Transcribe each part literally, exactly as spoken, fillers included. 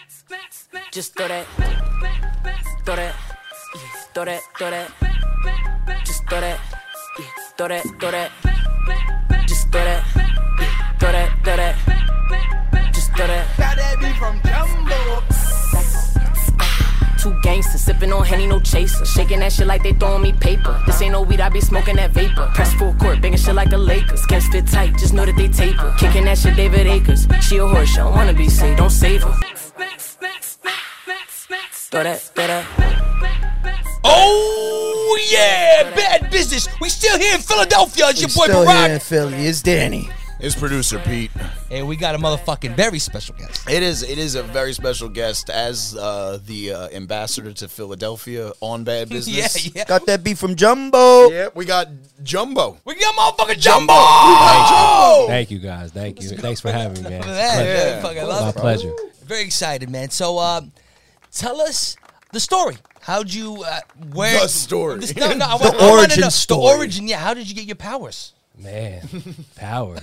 Just throw that. Throw that. Throw that. Throw that. Just throw that. Throw that. Throw that. Just throw that. Throw that. Throw that. Just throw that. Got that beat from Jumbo. Two gangsters sipping on Henny, no chaser. Shaking that shit like they throwing me paper. This ain't no weed, I be smoking that vapor. Press full court, banging shit like the Lakers. Skins fit tight, just know that they taper. Kicking that shit, David Akers. She a horse, she don't wanna be saved, don't save her. Throw that, throw that. Oh yeah, Bad Business. We still here in Philadelphia. It's your boy Still Barack. here in Philly. It's Danny. It's producer Pete. And we got a motherfucking very special guest. It is it is a very special guest as uh, the uh, ambassador to Philadelphia on Bad Business. yeah, yeah. Got that beat from Jumbo. Yeah, we got Jumbo. We got motherfucking Jumbo. Jumbo. Thank you, guys. Thank you. Thanks for having me, man. Man, Yeah. fucking My love it. pleasure. Very excited, man. So, uh, tell us the story. How'd you, uh, where? The story. This, no, no, I The want, I wanna origin know, story. The origin, yeah. How did you get your powers? Man, power.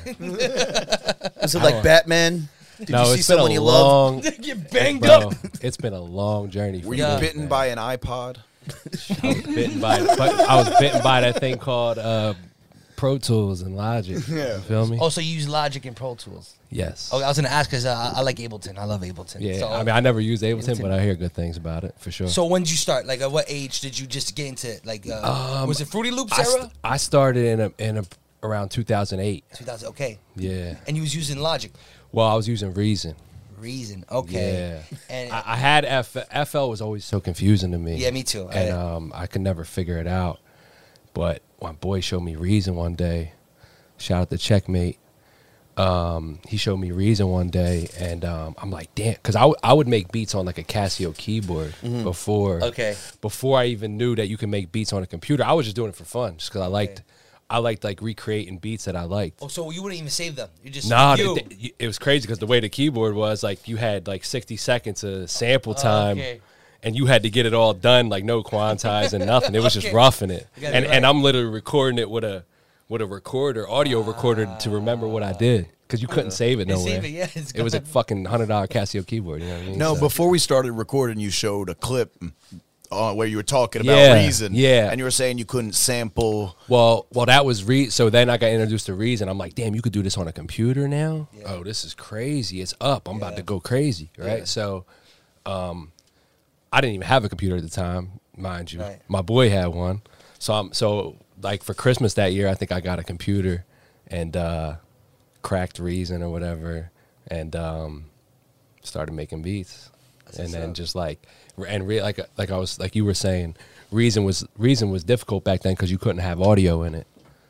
Was it like Batman? Did no, you see it's been someone a you love? long, Get banged bro, up. it's been a long journey for Were me. you Yeah. bitten man. by an iPod? I was bitten by, but I was bitten by that thing called uh, Pro Tools and Logic. Yeah. You feel me? Oh, so you use Logic and Pro Tools? Yes. Oh, I was gonna ask because uh, I I like Ableton. I love Ableton. Yeah. So, I mean, I never used Ableton, but I hear good things about it for sure. so when did you start? Like, at what age did you just get into it? Like, uh, Um, was it Fruity Loops I, era? st- I started in a in a around two thousand eight. two thousand. Okay. Yeah. And you was using Logic. Well, I was using Reason. Reason. Okay. Yeah. And I, I had F, FL was always so confusing to me. Yeah, me too. I- And um, I could never figure it out. But my boy showed me Reason one day. Shout out to Checkmate. Um, he showed me Reason one day, and um, I'm like, damn, because I, w- I would make beats on like a Casio keyboard before. Okay. Before I even knew that you can make beats on a computer, I was just doing it for fun, just because I liked, I liked like recreating beats that I liked. oh, so you wouldn't even save them? You just Nah, you. it, it- it was crazy because the way the keyboard was, like, you had like sixty seconds of sample time, okay. and you had to get it all done, like no quantize and nothing. It was just Okay. roughing it, You gotta and be and right. I'm literally recording it with a with a recorder, audio recorder, to remember what I did because you couldn't save it Can't nowhere. save it, yeah, it's it was a gone. fucking hundred dollar Casio keyboard. You know what I mean? No, So- before we started recording, you showed a clip uh, where you were talking about Yeah, Reason. yeah. And you were saying you couldn't sample. Well, well, that was re. So then I got introduced to Reason. I'm like, damn, you could do this on a computer now. Oh, this is crazy. It's up. I'm about to go crazy, right? Yeah. So, um, I didn't even have a computer at the time, mind you. Right. My boy had one. So I'm so like for Christmas that year, I think I got a computer and uh, cracked Reason or whatever, and um, started making beats. and then just like and re- like like I was like you were saying, Reason was Reason was difficult back then because you couldn't have audio in it,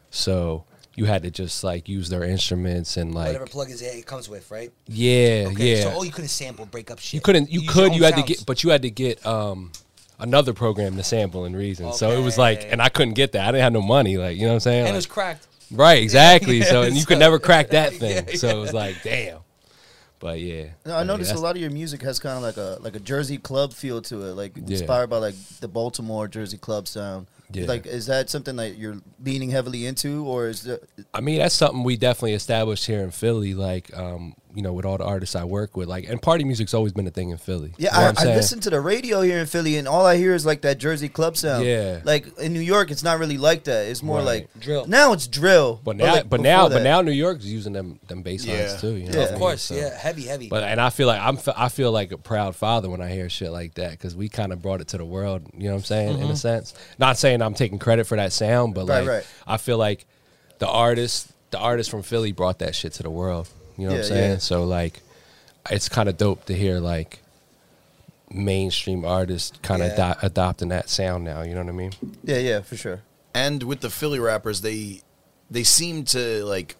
so you had to just like use their instruments and like Whatever plugins it it comes with, right? yeah Okay, yeah. So, oh, you couldn't sample, break up shit. You couldn't. You use could. your You own had to sounds. get, but you had to get um, another program to sample in Reason. So it was like, Okay. and I couldn't get that. I didn't have no money. Like you know what I'm saying? And it Like- was cracked. right. Exactly. Yeah, so and you so- could never crack that thing. Yeah, So yeah. it was like, damn. But yeah. No, I mean, noticed a that's- lot of your music has kind of like a like a Jersey club feel to it, like Yeah. inspired by like the Baltimore Jersey club sound. Yeah. Like, is that something that you're leaning heavily into, or is it? I mean, that's something we definitely established here in Philly. Like, um, you know, with all the artists I work with, like, and party music's always been a thing in Philly. Yeah, You know what I'm I, I saying? listen to the radio here in Philly, and all I hear is like that Jersey club sound. Yeah. Like in New York, it's not really like that. It's more Right. like Drill. Now it's drill. But now, like but before now, but that- now, New York's using them them bass lines Yeah. too. You know Yeah. what I Of mean? course, So- yeah, heavy, heavy. But and I feel like I'm I feel like a proud father when I hear shit like that because we kind of brought it to the world. You know what I'm saying? In a sense, not saying I'm taking credit for that sound, but Right, like right. I feel like the artist, the artist from Philly brought that shit to the world. You know what I'm Yeah, saying? yeah. So like, it's kind of dope to hear like mainstream artists kind of Yeah. ado- adopting that sound now. You know what I mean? yeah, yeah, for sure. And with the Philly rappers, they they seem to like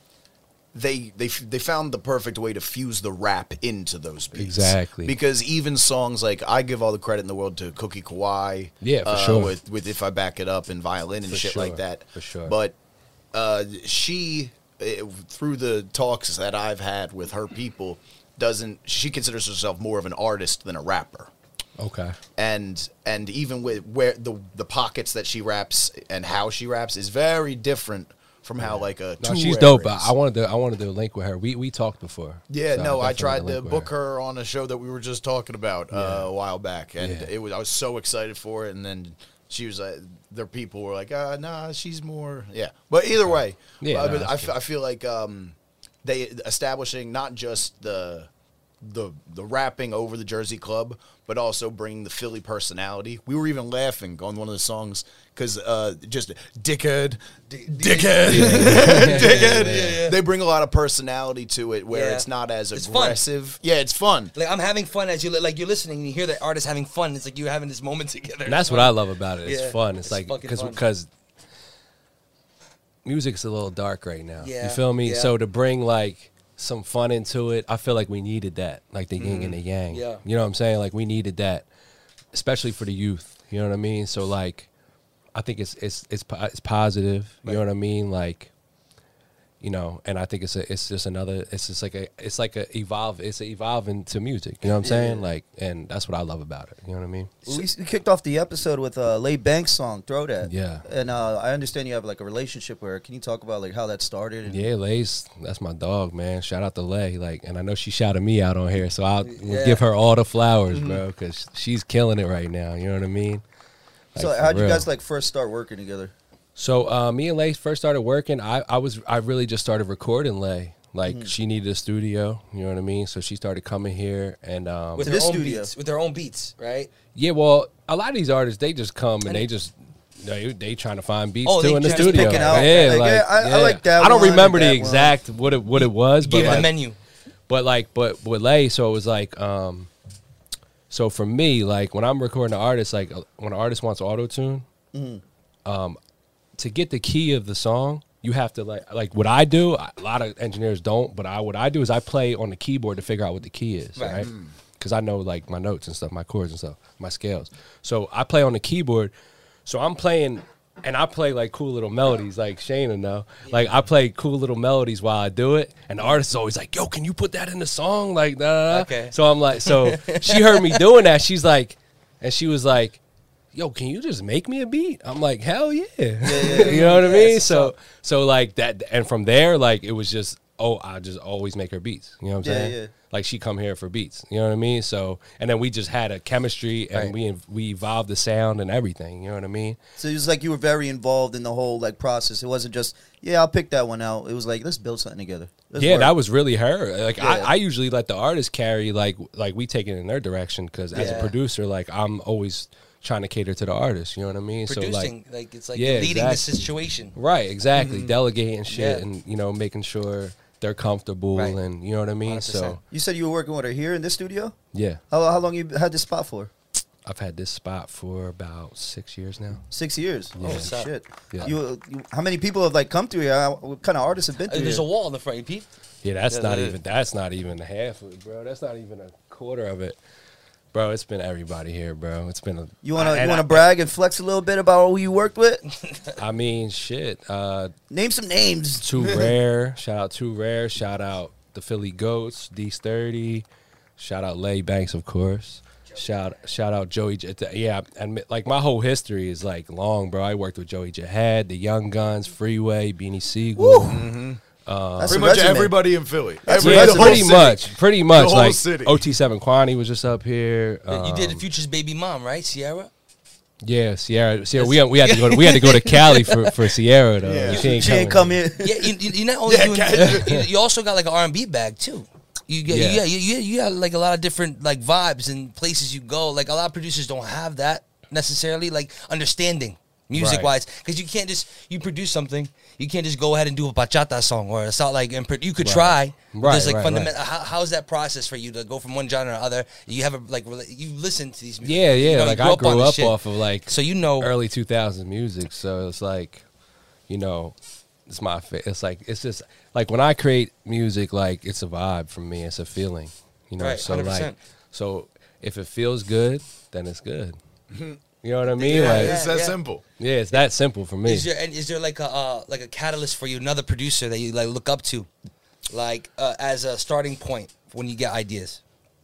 they they f- they found the perfect way to fuse the rap into those beats. Exactly. Because even songs like I give all the credit in the world to Cookie Kawhi. Yeah, for uh, sure. With with If I Back It Up and violin and For shit sure, like that. for sure. But uh, she eh, through the talks that I've had with her people doesn't she considers herself more of an artist than a rapper. Okay. and and even with where the the pockets that she raps and how she raps is very different from how like a No, tour she's dope. is. But I wanted to I wanted to link with her. We we talked before. Yeah, So no, I definitely tried wanna to link with book her. on a show that we were just talking about uh, Yeah. a while back, and Yeah. it was I was so excited for it, and then she was like, their people were like, uh, nah, she's more, yeah. But either way, Yeah, I, no, mean, that's I, f- cool. I feel like um, they establishing not just the the the rapping over the Jersey Club, but also bringing the Philly personality. We were even laughing on one of the songs because uh, just dickhead, dickhead, dickhead. They bring a lot of personality to it, where Yeah. it's not as It's fun. aggressive. Yeah, it's fun. Like I'm having fun as you li- like you're listening and you hear the artist having fun. It's like you're having this moment together. And that's what I love about it. It's Yeah, fun. It's, it's like fucking because fun. because music's a little dark right now. Yeah, You feel me? yeah. So to bring like some fun into it, I feel like we needed that, like the yin and the yang. Yeah. You know what I'm saying? Like we needed that, especially for the youth. You know what I mean? So like, I think it's it's it's po- it's positive. You know what I mean? Like, you know, and I think it's a it's just another. It's just like a it's like a evolve. It's a evolving to music. You know what I'm saying? Like, and that's what I love about it. You know what I mean? We we kicked off the episode with a Lay Banks song, "Throw That." Yeah. And uh, I understand you have like a relationship with her. Can you talk about like how that started? And Yeah, Lay's that's my dog, man. Shout out to Lay, like, and I know she shouted me out on here, so I'll Yeah. give her all the flowers, bro, because she's killing it right now. You know what I mean? Like, So for how'd you real. guys like first start working together? So uh, me and Lay first started working. I, I was I really just started recording Lay. Like she needed a studio. You know what I mean? So she started coming here, and um, with To their this own studio. beats, with their own beats, right? yeah, well, a lot of these artists they just come and, And they it- just. They, they trying to find beats Oh, too they in the just studio. picking out, yeah, like, like, yeah, I- I yeah. like that I don't one and remember the that one. exact what it what it was, but Give them like, the menu. But like, but with Lay, so it was like, um, so for me, like when I'm recording an artist, like uh, when an artist wants auto tune, um, to get the key of the song, you have to like, like what I do. A lot of engineers don't, but I what I do is I play on the keyboard to figure out what the key is, Right. right? Because I know like my notes and stuff, my chords and stuff, my scales. So I play on the keyboard. So I'm playing. And I play like cool little melodies, like Shayna know. Like I play cool little melodies while I do it, and the artist is always like, "Yo, can you put that in the song?" Like, da, da, da. Okay. So I'm like, so she heard me doing that. She's like, and she was like, "Yo, can you just make me a beat?" I'm like, "Hell yeah!" You know what I Yeah, mean? that's So, what's up. so like that, and from there, like it was just, oh, I just always make her beats. You know what I'm Yeah, saying? yeah. Like she come here for beats. You know what I mean? So, and then we just had a chemistry, and Right. we we evolved the sound and everything. You know what I mean? So it was like you were very involved in the whole like process. It wasn't just yeah, I'll pick that one out. It was like let's build something together. Let's Yeah, work. that was really her. Like Yeah. I, I usually let the artist carry like like we take it in their direction because as a Yeah. producer, like I'm always trying to cater to the artist. You know what I mean? Producing, So like, like, it's like Yeah, leading the exactly. situation. right, exactly, delegating shit Yeah. and you know making sure they're comfortable Right. and you know what I mean. one hundred percent. So You said you were working with her here in this studio. yeah, How how long you had this spot for? I've had this spot for about six years now. Six years. Yeah. Oh What's up? shit! Yeah. You, you how many people have like come through here? How- What kind of artists have been Uh, through There's here? a wall in the front, you peep? Yeah, that's Yeah, not that- even that's not even half of it, bro. That's not even a quarter of it, bro. It's been everybody here, bro. It's been a You wanna and you wanna I- brag and flex a little bit about who you worked with? I mean, shit. Uh, Name some names. Too Rare. Shout out Too Rare. Shout out the Philly Goats, D thirty. Shout out Lay Banks, of course. Shout shout out Joey. J- yeah, and like my whole history is like long, bro. I worked with Joey Jihad, the Young Guns, Freeway, Beanie Siegel. That's Pretty a much resume. everybody in Philly. That's Every, Yeah, the resume. whole pretty city. much, pretty much. whole Like city. O T seven Kwani was just up here. you did Um, Future's baby mom, right? Sierra? yeah, Sierra. Sierra. We we had to go. To, we had to go to Cali for, for Sierra though. Yeah. She ain't, She ain't coming. come in. Yeah, you, you, you're not only Yeah, doing. ca- you, you also got like an R and B bag too. You get, Yeah. yeah, you, you, you got like a lot of different like vibes and places you go. Like a lot of producers don't have that necessarily, like understanding music Right. wise, because you can't just you produce something. You can't just go ahead and do a bachata song or a song like and pro- you could Right. try. but Right, There's like right, fundamental. How, how's that process for you to go from one genre to other? You have a like rela- you listen to these. Yeah, you yeah. know, you like I on grew this up shit. off of like So you know, early two thousands music, so it's like, you know, it's my fa- it's like it's just like when I create music, like it's a vibe for me, it's a feeling, you know. Right, so one hundred like, percent. so if it feels good, then it's good. You know what I mean? Yeah, like, it's that yeah. simple. yeah, it's that simple for me. Is there and is there like a uh, like a catalyst for you, another producer that you like look up to, like uh, as a starting point when you get ideas?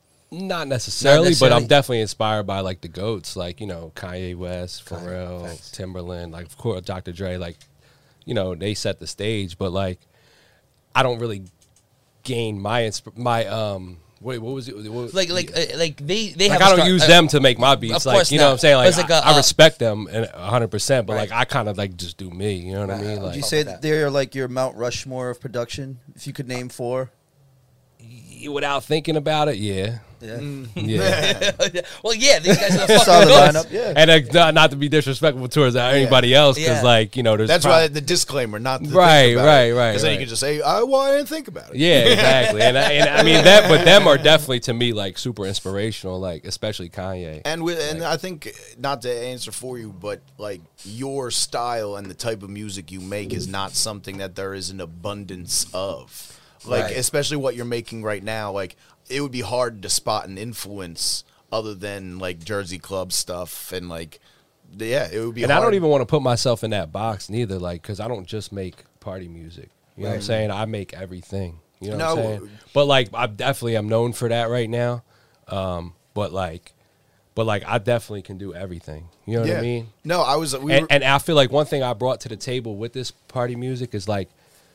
Not necessarily, but necessarily. I'm definitely inspired by like the goats, like you know Kanye West, Kanye, Pharrell, facts. Timberland, like of course Doctor Dre, like you know, they set the stage, but like I don't really gain my insp- my um. Wait, what was it? What was, Like, like, uh, like they, they like have. I a don't start- use uh, them to make my beats. of Like, course you know not. what I'm saying? Like, But it's I, like a, I uh, respect them and one hundred percent, but Right. like I kind of like just do me. You know what I mean? Right. Like, Would you fuck say with that that. they're like your Mount Rushmore of production? If you could name four. without thinking about it, yeah, Yeah. yeah. well, yeah, these guys are the Solid fucking lineup. Yeah. And uh, not, not to be disrespectful towards anybody else, because Yeah. like you know, there's That's prob- why the disclaimer, not to Right, think about right, it. right, Because then you right. can just say, "I well, I didn't think about it." Yeah, exactly. and, I, and I mean that, but them are definitely to me like super inspirational, like especially Kanye. And with, and I think not to answer for you, but like your style and the type of music you make is not something that there is an abundance of. Like Right. especially what you're making right now, like it would be hard to spot an influence other than like Jersey Club stuff and like yeah, it would be And hard. I don't even want to put myself in that box neither, like because I don't just make party music. You know what I'm saying? I make everything. You know what No. I'm saying? But like I definitely am known for that right now. Um, but like, but like I definitely can do everything. You know what yeah. I mean? No, I was we and, were, and I feel like one thing I brought to the table with this party music is like,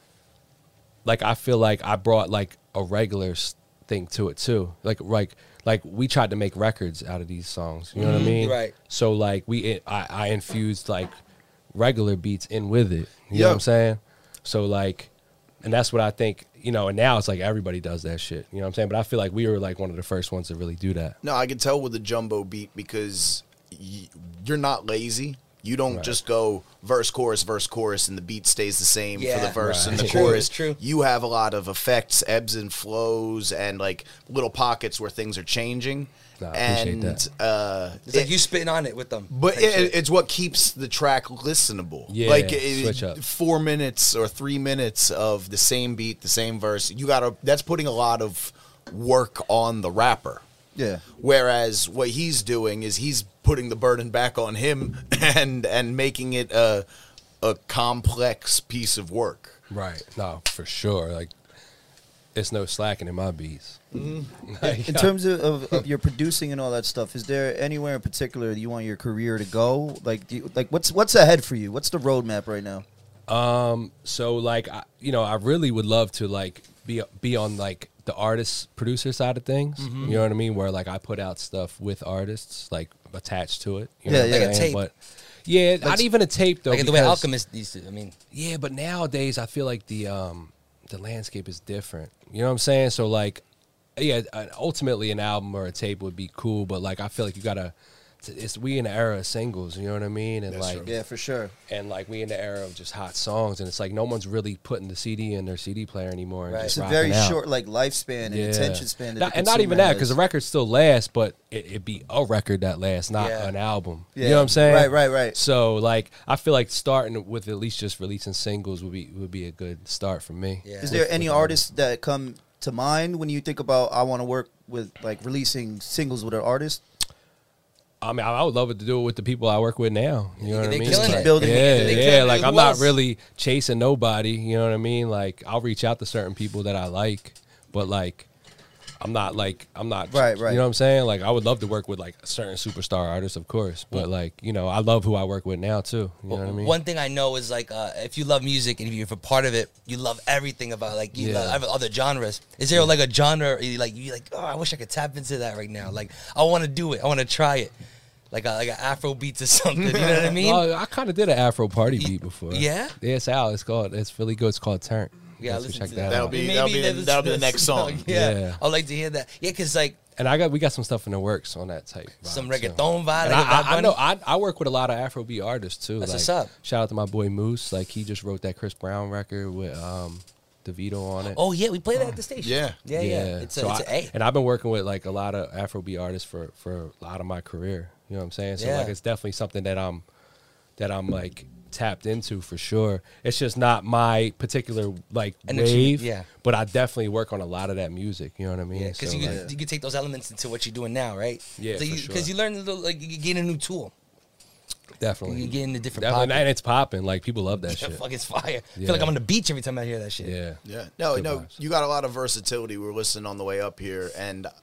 like I feel like I brought like a regular s- thing to it too. Like like like we tried to make records out of these songs. You know what I mean? Right. So like we I, I infused like regular beats in with it. You know Yeah. what I'm saying? So like, and that's what I think. You know, and now it's like everybody does that shit. You know what I'm saying? But I feel like we were like one of the first ones to really do that. No, I can tell with the jumbo beat because y- you're not lazy. You don't Right. just go verse, chorus, verse, chorus, and the beat stays the same for Yeah. the verse and the Right. True, chorus. it's true. You have a lot of effects, ebbs and flows, and like little pockets where things are changing. Nah, I appreciate and that. uh, It's like it- you spitting on it with them. but type it, shit. it's what keeps the track listenable. Yeah, like it- switch up. four minutes or three minutes of the same beat, the same verse. You gotta. That's putting a lot of work on the rapper. Yeah. Whereas what he's doing is he's putting the burden back on him and and making it a a complex piece of work. Right. No, for sure. Like, it's no slacking in my beats. Like, In terms of, of, of your producing and all that stuff, is there anywhere in particular that you want your career to go? Like, do you, like what's what's ahead for you? What's the roadmap right now? Um, so like, I, you know, I really would love to like be be on like the artist producer side of things. Mm-hmm. You know what I mean? Where like I put out stuff with artists like attached to it. You Yeah, know what yeah. I'm Like a saying? tape. But yeah, not even a tape though. like the way because- Alchemist used to. I mean, Yeah, but nowadays I feel like the um the landscape is different. You know what I'm saying? So like, yeah, uh, ultimately an album or a tape would be cool, but like I feel like you gotta. It's we in the era of singles. You know what I mean? And That's like, true. Yeah, for sure. and like we in the era of just hot songs, and it's like no one's really putting the C D in their C D player anymore. And Right. just It's a rocking very out. short like lifespan and attention span. That Not- the and not even consumer that, because has. the record still lasts, but it, it'd be a record that lasts, not Yeah. an album. Yeah. You know what I'm saying? Right, right, right. So like, I feel like starting with at least just releasing singles would be would be a good start for me. Yeah. Is there any artists that come to mind when you think about I want to work with like releasing singles with an artist? I mean, I I would love it to do it with the people I work with now. You know what I They mean? killing Like, it. Building- yeah, they yeah. killing it. Like Who I'm not else? really chasing nobody. You know what I mean? Like I'll reach out to certain people that I like, but like I'm not like I'm not Right, right. You know what I'm saying? Like I would love to work with like certain superstar artists, of course, but like you know I love who I work with now too. You know what I mean? one thing I know is like uh, if you love music and if you're a part of it, you love everything about like you Yeah. love other genres. Is there like a genre you like you like? Oh, I wish I could tap into that right now. Like I want to do it. I want to try it. Like a, like an Afro beats or something. You know what I mean? Oh, I kind of did an Afro party beat before. yeah? yeah, it's out. It's called. It's really good. It's called Turn. Yeah, So listen check to that that. That'll out. be- Maybe that'll be the- there's- that'll be the there's next some- song. Yeah. Yeah. I'd like to hear that. Yeah, because like And I got we got some stuff in the works on that type. some vibe, too. reggaeton vibe. And like a Bad I, I, I Bunny. know I, I work with a lot of Afrobeat artists too. That's like, what's up. Shout out to my boy Moose. Like he just wrote that Chris Brown record with um DeVito on it. Oh yeah, we play that at the station. Yeah. yeah, yeah. It's a, So it's I- a A. and I've been working with like a lot of Afrobeat artists for for a lot of my career. You know what I'm saying? So Yeah. like it's definitely something that I'm that I'm like tapped into for sure. It's just not my particular like Energy, wave. yeah. But I definitely work on a lot of that music. You know what I mean? Yeah, because So, you, like, can you can take those elements into what you're doing now, right? Yeah, so for you, sure. Because you learn a little, like you gain a new tool. definitely. You get in a different Definitely, pocket. and it's popping. Like people love that Yeah, shit. fuck, it's fire. I Yeah. feel like I'm on the beach every time I hear that shit. Yeah. Yeah. No, Good no, vibes. you got a lot of versatility. We were listening on the way up here, and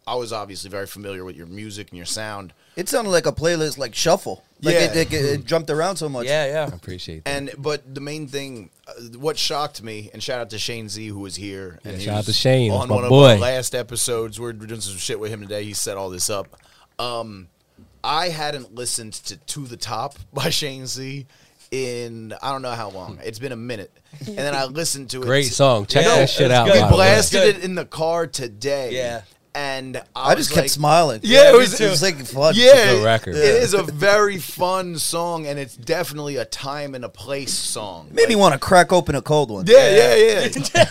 I was obviously very familiar with your music and your sound. It sounded like a playlist, like shuffle. Like Yeah. it, it, it jumped around so much. Yeah, yeah. I appreciate that. And but the main thing, uh, what shocked me, and shout out to Shane Z who was here. And Yeah, he shout out was to Shane, on my one boy. of our last episodes. We're doing some shit with him today. He set all this up. Um, I hadn't listened to "To the Top" by Shane Z in I don't know how long. It's been a minute, and then I listened to it. Great song. Check Yeah, that shit it's out. good. We by the way. blasted Good. it in the car today. Yeah. And I, I was just kept like, smiling. Yeah, it me was, too. It was like fun. Yeah, It's a good record. it is a very fun song, and it's definitely a time and a place song. Made me Like, want to crack open a cold one. yeah, yeah, yeah.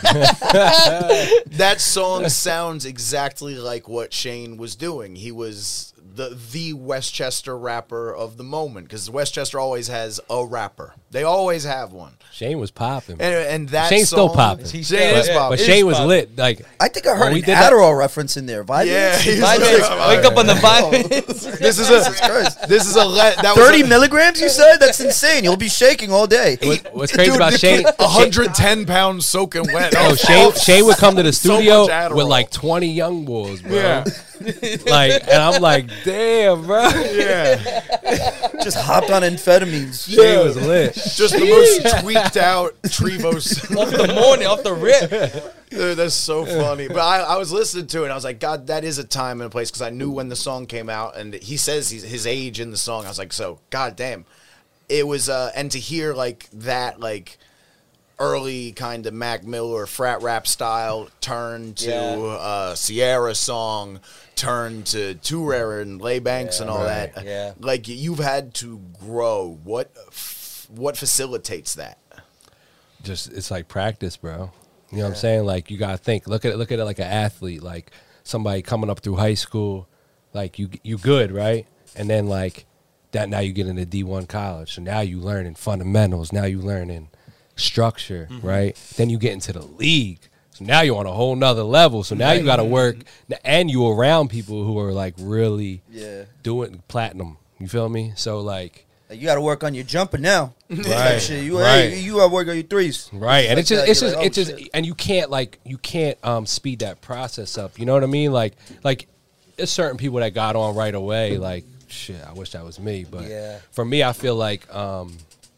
That song sounds exactly like what Shane was doing. He was the the Westchester rapper of the moment, because Westchester always has a rapper. They always have one, Shane was popping. and and that Shane's still song- popping. Shane still- is yeah. popping. But Shane was popping. lit. Like I think I when heard we an did that- Adderall reference in there. Vitamins? Yeah, he's Five like- minutes. Wake up on the five minutes. This is a this is a le- that was thirty a, milligrams, you said? That's insane. You'll be shaking all day. What- what's crazy Dude, about they Shane? put one hundred ten pounds soaking wet. Yo, Oh, Shane, Shane would come to the So studio much Adderall. with like twenty young boys, bro. Yeah. Like, and I'm like, damn, bro. Yeah, Just hopped on amphetamines. Shane was lit. just the most tweaked out Trevos. Off the morning, off the rip. Dude, that's so funny. But I, I was listening to it, and I was like, God, that is a time and a place, because I knew when the song came out, and he says he's, his age in the song. I was like, so, God damn. It was, uh, and to hear, like, that, like, early kind of Mac Miller frat rap style turn to Yeah. uh, Sierra song, turn to Too Rare and Lay Banks and all right. that. Yeah. Like, you've had to grow. What, f- what facilitates that? Just it's like practice, bro. You know what I'm saying? Like you gotta think. Look at it. Look at it like an athlete, like somebody coming up through high school. Like you, you good, right? And then like that. Now you get into D one college, so now you learning fundamentals. Now you learning structure, right? Then you get into the league. So now you're on a whole nother level. So now you got to work, and you around people who are like really Yeah. doing platinum. You feel me? So like. Like, you got to work on your jumping now. Right, Shit, you, right. hey, you got to work on your threes. Right, and Like it's just, that, it's you're just, like, it's oh, just, shit. and you can't like, you can't um speed that process up. You know what I mean? Like, like, there's certain people that got on right away. Like, shit, I wish that was me. But Yeah. for me, I feel like um,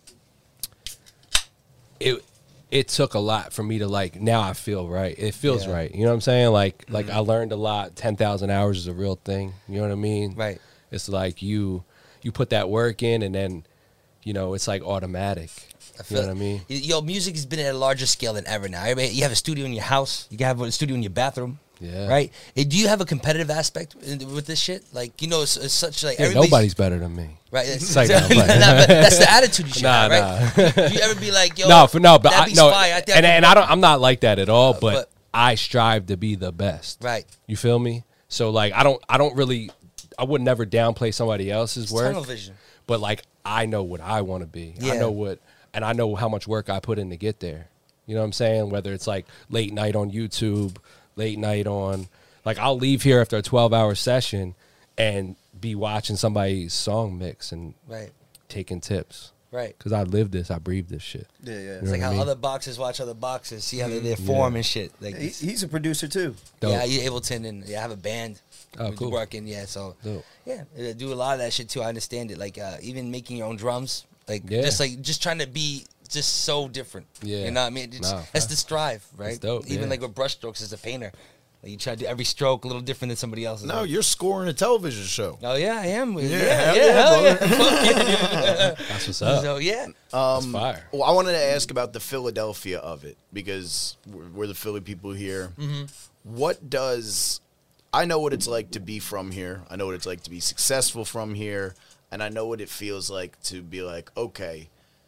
it, it took a lot for me to like. Now I feel right. It feels Yeah. right. You know what I'm saying? Like, like I learned a lot. Ten thousand hours is a real thing. You know what I mean? Right. It's like you, you put that work in, and then, you know, it's like automatic. I You know what I mean? Y- Yo, music has been at a larger scale than ever now. I mean, you have a studio in your house. You can have a studio in your bathroom. Yeah. Right. Eh, Do you have a competitive aspect in- with this shit? Like, you know, it's, it's such like Yeah, everybody's- nobody's better than me. right. It's, like, nah, I'm playing. Nah, but that's the attitude you should Nah, have, right? Do you ever be like, yo, no, for no, but that I, beat's no, fire. I think I and, can- and I don't. I'm not like that at all. But, but- I strive to be the best. Right. You feel me? So like, I don't. I don't really. I would never downplay somebody else's It's work. tunnel vision. But like, I know what I want to be. I Yeah. know what, and I know how much work I put in to get there. You know what I'm saying? Whether it's like late night on YouTube, late night on, like I'll leave here after a twelve hour session, and be watching somebody's song mix and Right. taking tips. Right. Cause I live this, I breathe this shit. Yeah, yeah. It's like what I how mean? other boxers watch other boxers, see how they, they form and shit. Like, He, he's a producer, too. Dope. yeah, you Ableton and yeah, I have a band. Oh, we cool. Working, yeah. So Dope. yeah, I do a lot of that shit too. I understand it. Like uh, even making your own drums, like Yeah. just like just trying to be just so different. Yeah. you know what I mean. It's, Nah, that's facts. the strive, right? dope, Even yeah. like with brushstrokes as a painter, like you try to do every stroke a little different than somebody else's. No, Like, you're scoring a television show. oh yeah, I am. Yeah, hell yeah, yeah, hell yeah. brother. Fuck yeah. That's what's up. So yeah, That's fire. Well, I wanted to ask about the Philadelphia of it, because we're, we're the Philly people here. Mm-hmm. What does I know what it's like to be from here. I know what it's like to be successful from here, and I know what it feels like to be like, okay,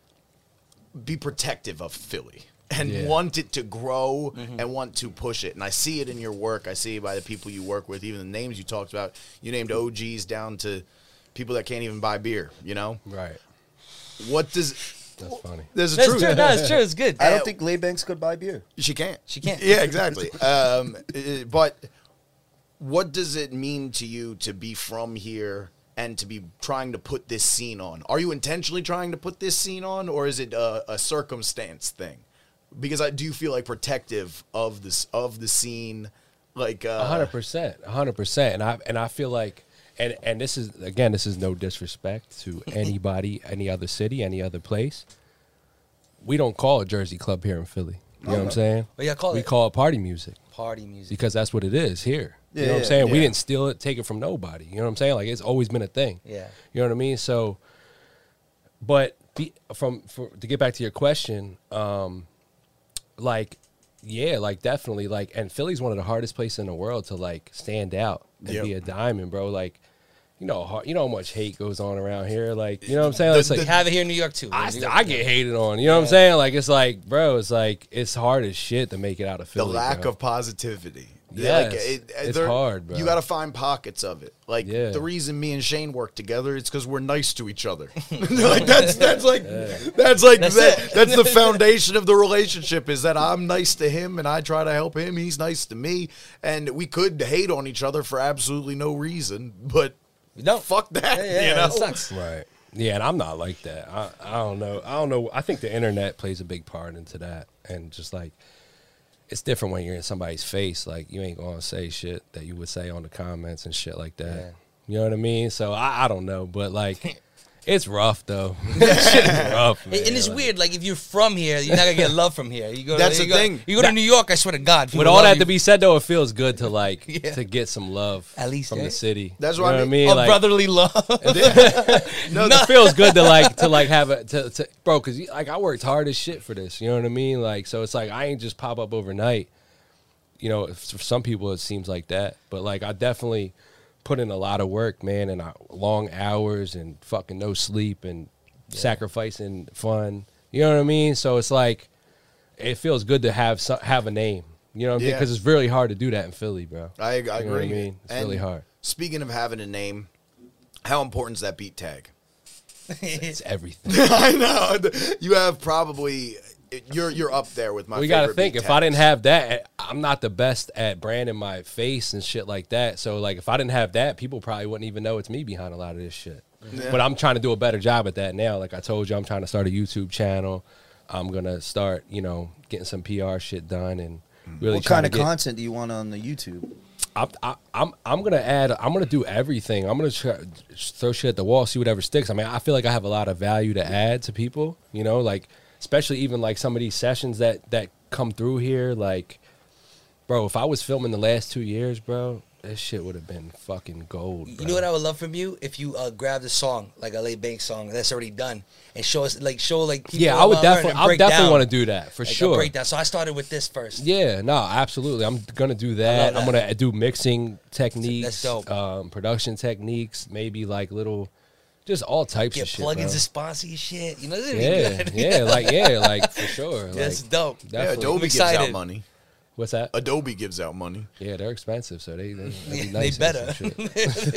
be protective of Philly and Yeah. want it to grow and want to push it. And I see it in your work. I see it by the people you work with, even the names you talked about. You named O Gs down to people that can't even buy beer, you know? Right. What does... That's funny. There's a that's truth. true. No, it's true. It's good. I don't Uh, think Laybanks could buy beer. She can't. She can't. Yeah, exactly. um, uh, but what does it mean to you to be from here and to be trying to put this scene on? Are you intentionally trying to put this scene on, or is it a, a circumstance thing? Because I do feel like protective of this of the scene Like A uh, hundred percent, a hundred percent, and I and I feel like, and and this is again, this is no disrespect to anybody, any other city, any other place. We don't call it Jersey Club here in Philly. You know what I'm saying? What y'all call we it? call it party music Party music. because that's what it is here. Yeah, you know what I'm yeah, saying? We yeah. didn't steal it, take it from nobody. You know what I'm saying? Like it's always been a thing. Yeah. You know what I mean? So, but be, from for, to get back to your question, um, like, yeah, like definitely, like, and Philly's one of the hardest places in the world to like stand out and Yep. be a diamond, bro. Like, you know, har- you know how much hate goes on around here. Like, you know what I'm saying? The- It's like We have it here in New York too. I, New st- York I too. get hated on. You know what I'm saying? Like, it's like, bro, it's like it's hard as shit to make it out of the Philly. lack bro. of positivity. Yes, like, it, it's there- hard, bro. You got to find pockets of it. Like Yeah. the reason me and Shane work together, it's because we're nice to each other. like that's that's like that's like That's that, it. that's the foundation of the relationship. Is that I'm nice to him and I try to help him. He's nice to me, and we could hate on each other for absolutely no reason, but No. fuck that. Yeah, yeah, you yeah, know, it sucks. Right. Yeah, and I'm not like that. I, I don't know. I don't know. I think the internet plays a big part into that. And just like, it's different when you're in somebody's face. Like, you ain't going to say shit that you would say on the comments and shit like that. Yeah. You know what I mean? So I, I don't know. But like, it's rough, though. That shit is rough, man. And it's Like, weird. Like if you're from here, you're not gonna get love from here. You go. That's you the go, thing. You go to New York. I swear to God. people With all love that you. to be said, though, it feels good to like Yeah. to get some love At least, from eh? the city. That's you what know I what I mean. mean. a Like, brotherly love. no, it feels good to like to like have a to, to bro, because like I worked hard as shit for this. You know what I mean? Like, so it's like I ain't just pop up overnight. You know, if- for some people it seems like that, but like I definitely put in a lot of work, man, and I, long hours and fucking no sleep and sacrificing fun. You know what I mean? So it's like it feels good to have some, have a name. You know what I mean? Yeah. Because it's really hard to do that in Philly, bro. I, I You know agree. what I mean? It's And really hard. Speaking of having a name, how important is that beat tag? It's everything. I know you have probably you're you're up there with my. We got to favorite think, beat if I didn't tags. have that, I'm not the best at branding my face and shit like that. So, like, if I didn't have that, people probably wouldn't even know it's me behind a lot of this shit. Yeah. But I'm trying to do a better job at that now. Like I told you, I'm trying to start a YouTube channel. I'm going to start, you know, getting some P R shit done and really What trying kind of to get, content do you want on the YouTube? I'm, I, I'm I'm gonna add. I'm gonna do everything. I'm gonna try, throw shit at the wall, see whatever sticks. I mean, I feel like I have a lot of value to add to people. You know, like especially even like some of these sessions that that come through here. Like, bro, if I was filming the last two years, bro, this shit would have been fucking gold. You bro. know what I would love from you if you uh, grabbed a song like a Late Bank song that's already done and show us like show like people Yeah, I would wanna learn definitely. and I break definitely down. want to do that for Like a sure. breakdown. So I started with this first. Yeah, no, absolutely. I'm gonna do that. love I'm that. gonna do mixing techniques, dope. Um, production techniques, maybe like little, just all types Get of shit. plugins bro. and sponsor shit. You know, this would be Yeah, good. yeah, like yeah, like for sure. That's like, dope. Yeah, definitely. Adobe gives excited. out money. What's that? Adobe gives out money. Yeah, they're expensive, so they they, Yeah, be they nice better. and some